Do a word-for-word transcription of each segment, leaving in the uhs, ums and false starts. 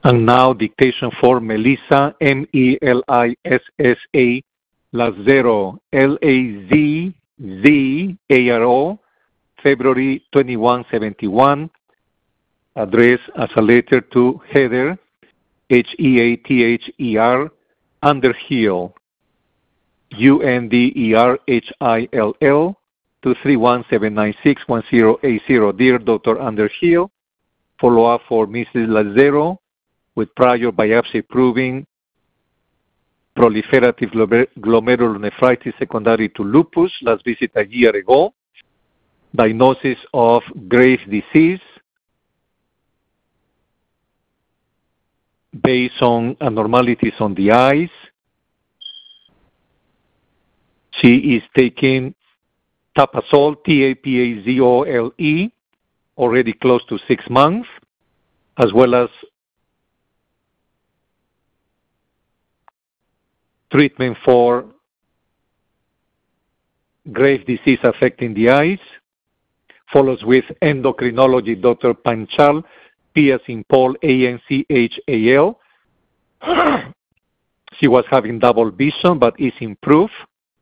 And now dictation for Melissa, M E L I S S A, Lazaro, L A Z Z A R O, February twenty-one seventy-one, addressed as a letter to Heather, H E A T H E R, Underhill, U N D E R H I L L, two three one, seven nine six, one zero eight zero. Dear Doctor Underhill, follow-up for Missus Lazaro with prior biopsy proving proliferative glomerulonephritis secondary to lupus, last visit a year ago. Diagnosis of Graves' disease based on abnormalities on the eyes. She is taking Tapazole, T A P A Z O L E, already close to six months, as well as treatment for Graves' disease affecting the eyes. Follows with endocrinology, Doctor Panchal, P as in Paul, A N C H A L. She was having double vision, but is improved.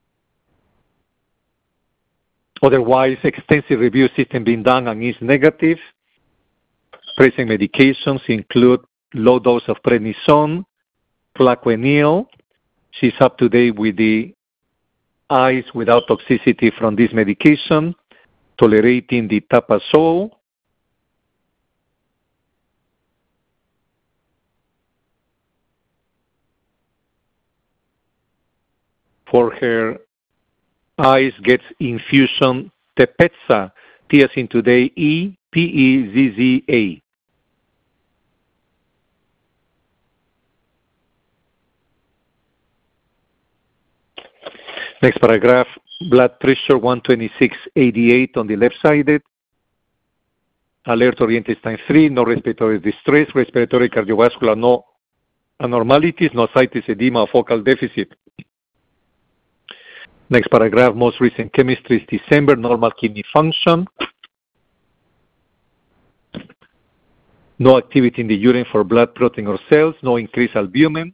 Otherwise, extensive review system being done and is negative. Present medications include low dose of prednisone, Plaquenil. She's up to date with the eyes without toxicity from this medication, tolerating the Tapazole. For her eyes, gets infusion Tepezza, T as in today, E, P E Z Z A. Next paragraph, blood pressure one twenty-six eighty-eight on the left-sided. Alert oriented time three, no respiratory distress, respiratory cardiovascular, no abnormalities, no situs edema, focal deficit. Next paragraph, most recent chemistry is December, normal kidney function. No activity in the urine for blood protein or cells, no increased albumin.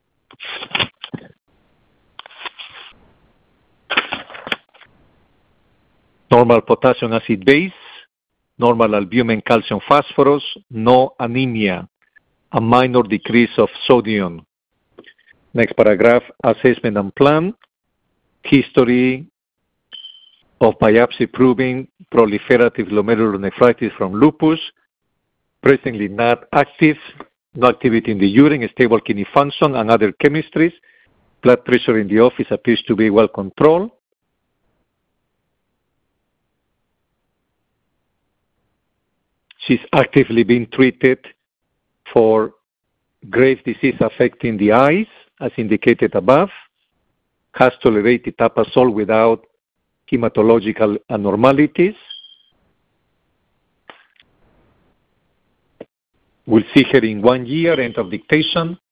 Normal potassium acid base, normal albumin calcium phosphorus, no anemia, a minor decrease of sodium. Next paragraph, assessment and plan. History of biopsy proving proliferative glomerulonephritis from lupus, presently not active, no activity in the urine, stable kidney function, and other chemistries. Blood pressure in the office appears to be well controlled. She's actively being treated for Graves' disease affecting the eyes, as indicated above. Has tolerated Tapazole without hematological abnormalities. We'll see her in one year, end of dictation.